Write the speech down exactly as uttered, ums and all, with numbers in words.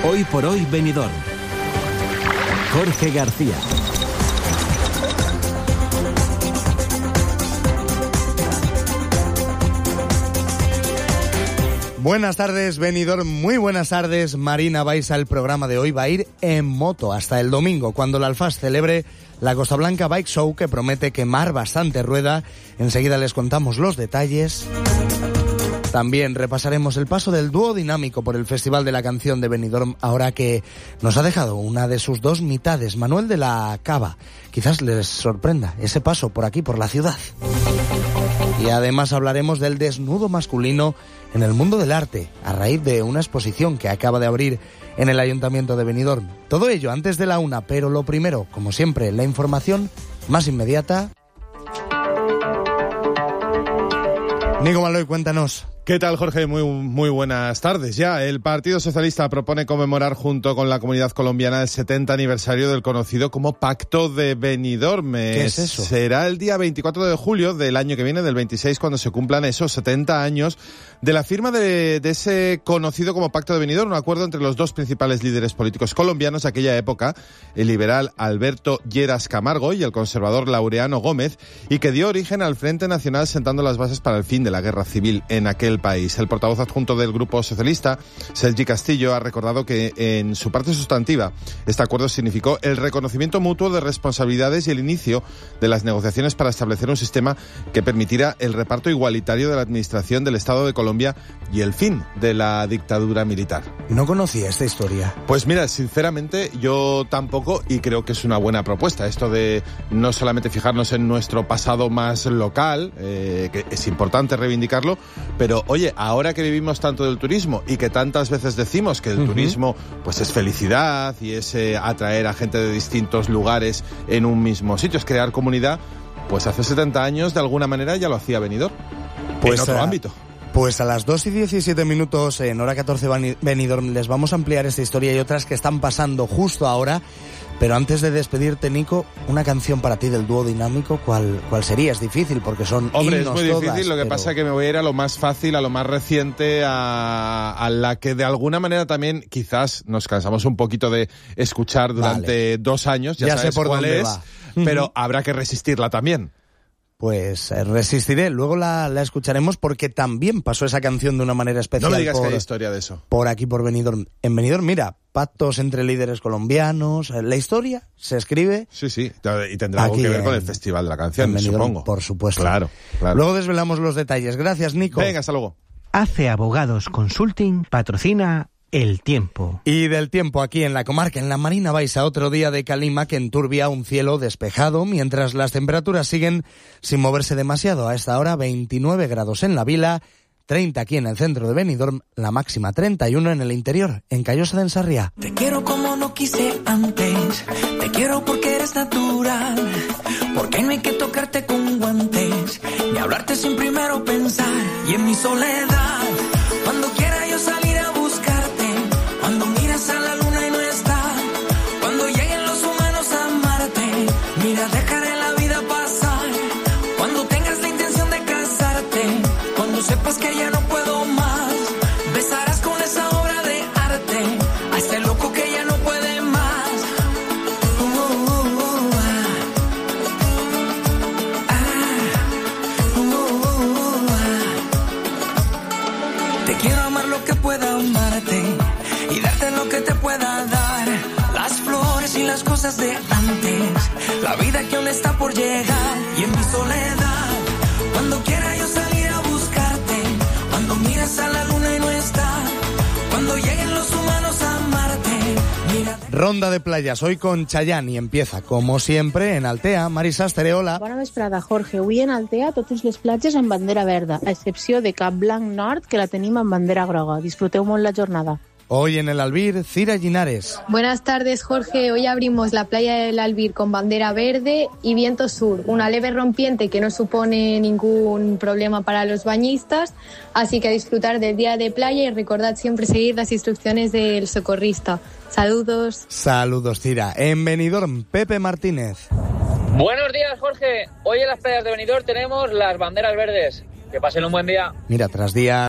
Hoy por hoy Benidorm. Jorge García. Buenas tardes, Benidorm, muy buenas tardes. Marina Baixa, el programa de hoy va a ir en moto hasta el domingo, cuando la Alfaz celebre la Costa Blanca Bike Show, que promete quemar bastante rueda. Enseguida les contamos los detalles. También repasaremos el paso del dúo dinámico por el Festival de la Canción de Benidorm, ahora que nos ha dejado una de sus dos mitades, Manuel de la Cava. Quizás les sorprenda ese paso por aquí, por la ciudad. Y además hablaremos del desnudo masculino en el mundo del arte, a raíz de una exposición que acaba de abrir en el Ayuntamiento de Benidorm. Todo ello antes de la una, pero lo primero, como siempre, la información más inmediata. Nico Maloy, cuéntanos. ¿Qué tal, Jorge? Muy, muy buenas tardes. Ya, el Partido Socialista propone conmemorar junto con la comunidad colombiana el setenta aniversario del conocido como Pacto de Benidorm. ¿Qué es eso? Será el día veinticuatro de julio del año que viene, del veintiséis, cuando se cumplan esos setenta años de la firma de, de ese conocido como Pacto de Benidorm, un acuerdo entre los dos principales líderes políticos colombianos de aquella época, el liberal Alberto Lleras Camargo y el conservador Laureano Gómez, y que dio origen al Frente Nacional, sentando las bases para el fin de la guerra civil en aquel país. El portavoz adjunto del Grupo Socialista, Sergi Castillo, ha recordado que en su parte sustantiva este acuerdo significó el reconocimiento mutuo de responsabilidades y el inicio de las negociaciones para establecer un sistema que permitiera el reparto igualitario de la administración del Estado de Colombia y el fin de la dictadura militar. No conocía esta historia. Pues mira, sinceramente yo tampoco, y creo que es una buena propuesta esto de no solamente fijarnos en nuestro pasado más local, eh, que es importante reivindicarlo, pero oye, ahora que vivimos tanto del turismo y que tantas veces decimos que el uh-huh. turismo pues es felicidad y es eh, atraer a gente de distintos lugares en un mismo sitio, es crear comunidad, pues hace setenta años de alguna manera ya lo hacía Benidorm, pues en otro a, ámbito. Pues a las dos y diecisiete minutos en hora catorce Benidorm les vamos a ampliar esta historia y otras que están pasando justo ahora. Pero antes de despedirte, Nico, una canción para ti del dúo dinámico, ¿cuál, cuál sería? Es difícil porque son Hombre, himnos es muy difícil, todas, lo que pero... pasa es que me voy a ir a lo más fácil, a lo más reciente, a, a la que de alguna manera también quizás nos cansamos un poquito de escuchar durante vale. dos años, ya, ya sabes sé por cuál dónde es, va. pero Uh-huh. habrá que resistirla también. Pues eh, resistiré, luego la, la escucharemos porque también pasó esa canción de una manera especial. No me digas por, que hay historia de eso. Por aquí, por Benidorm. En Benidorm, mira, pactos entre líderes colombianos, la historia se escribe... Sí, sí, y tendrá algo que ver en, con el Festival de la Canción, Benidorm, supongo. Por supuesto. Claro, claro. Luego desvelamos los detalles. Gracias, Nico. Venga, hasta luego. A C E Abogados Consulting patrocina El Tiempo. Y del tiempo aquí en la comarca, en la Marina Baixa, otro día de calima que enturbia un cielo despejado, mientras las temperaturas siguen sin moverse demasiado. A esta hora veintinueve grados en la Vila, treinta aquí en el centro de Benidorm, la máxima treinta y uno en el interior, en Callosa de Ensarriá. Te quiero como no quise antes, te quiero porque eres natural, porque no hay que tocarte con guantes, ni hablarte sin primero pensar. Y en mi soledad, cuando quiera yo salir a buscarte, cuando miras a la luna y no está, cuando lleguen los humanos a amarte, mira, dejaré la vida pasar, cuando tengas la intención de casarte, cuando sepas que ya no puedo más, besarás con esa obra de arte a ese loco que ya no puede más. Uh, uh, uh, ah. Ah. Uh, uh, ah. Te quiero amar lo que pueda amarte y darte lo que te pueda dar, las flores y las cosas de antes, la vida que aún está por llegar. Y en mi soledad, cuando quiera yo salir a buscarte, cuando miras a la luna y no está, cuando lleguen los humanos a amarte, mira... Ronda de playas, hoy con Chayanne, y empieza, como siempre, en Altea. Marisa Astere, hola. Bona vesprada, Jorge. Avui en Altea totes les platges amb bandera verda, a excepció de Cap Blanc Nord, que la tenim amb bandera groga. Disfruteu molt la jornada. Hoy en el Albir, Cira Linares. Buenas tardes, Jorge. Hoy abrimos la playa del Albir con bandera verde y viento sur. Una leve rompiente que no supone ningún problema para los bañistas. Así que a disfrutar del día de playa y recordad siempre seguir las instrucciones del socorrista. Saludos. Saludos, Cira. En Benidorm, Pepe Martínez. Buenos días, Jorge. Hoy en las playas de Benidorm tenemos las banderas verdes. Que pasen un buen día. Mira, tras días